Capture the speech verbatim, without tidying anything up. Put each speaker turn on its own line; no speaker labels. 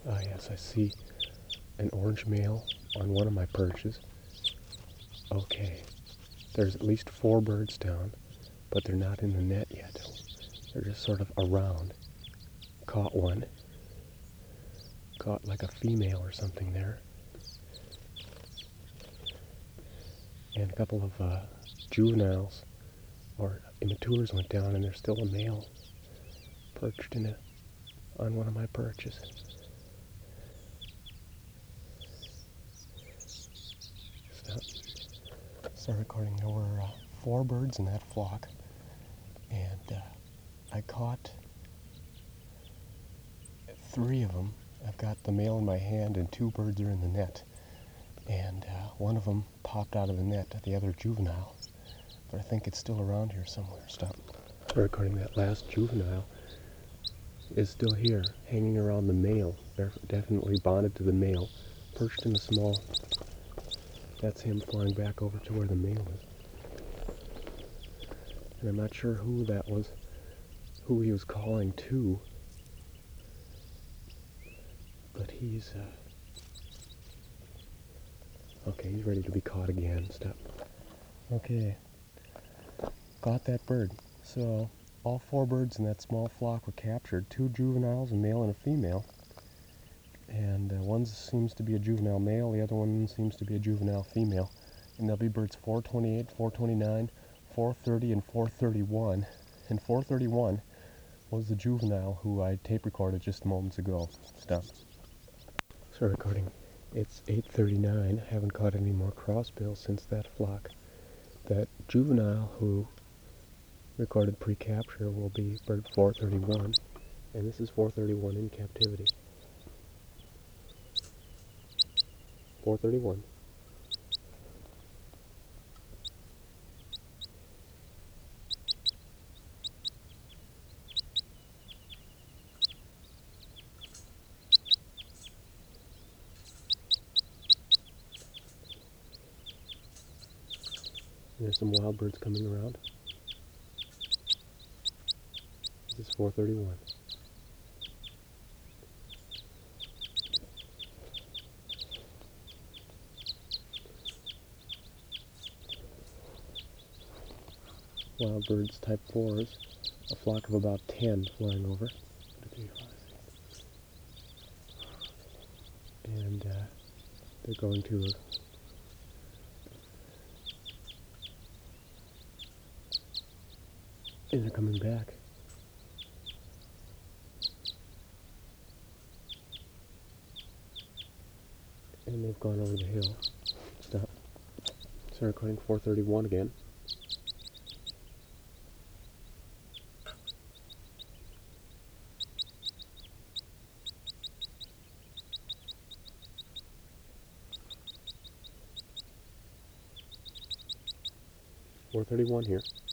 Ah, yes, I see an orange male on one of my perches. Okay, there's at least four birds down, but they're not in the net yet. They're just sort of around. Caught one. Caught like a female or something there. And a couple of uh, juveniles or immatures went down, and there's still a male perched in a, on one of my perches. Stop. Start recording. There were uh, four birds in that flock, and uh, I caught three of them. I've got the male in my hand, and two birds are in the net. And uh, one of them popped out of the net, the other juvenile. But I think it's still around here somewhere. Stop. Recording. That last juvenile is still here, hanging around the male. They're definitely bonded to the male, perched in a small. That's him flying back over to where the male is. And I'm not sure who that was, who he was calling to, but he's, uh, okay, he's ready to be caught again. Stop. Okay, got that bird. So, all four birds in that small flock were captured, two juveniles, a male and a female. And uh, one seems to be a juvenile male, the other one seems to be a juvenile female. And they'll be birds four twenty-eight, four twenty-nine, four thirty, and four thirty-one. And four thirty-one was the juvenile who I tape recorded just moments ago. Stop. Start recording. It's eight thirty-nine. I haven't caught any more crossbills since that flock. That juvenile who recorded pre-capture will be bird four thirty-one. And this is four thirty-one in captivity. four thirty-one. There's some wild birds coming around. This is four thirty-one. Wild birds type fours, a flock of about ten flying over. And uh, they're going to a and they're coming back. And they've gone over the hill. Stop. Start recording. Four thirty-one again. four thirty-one here.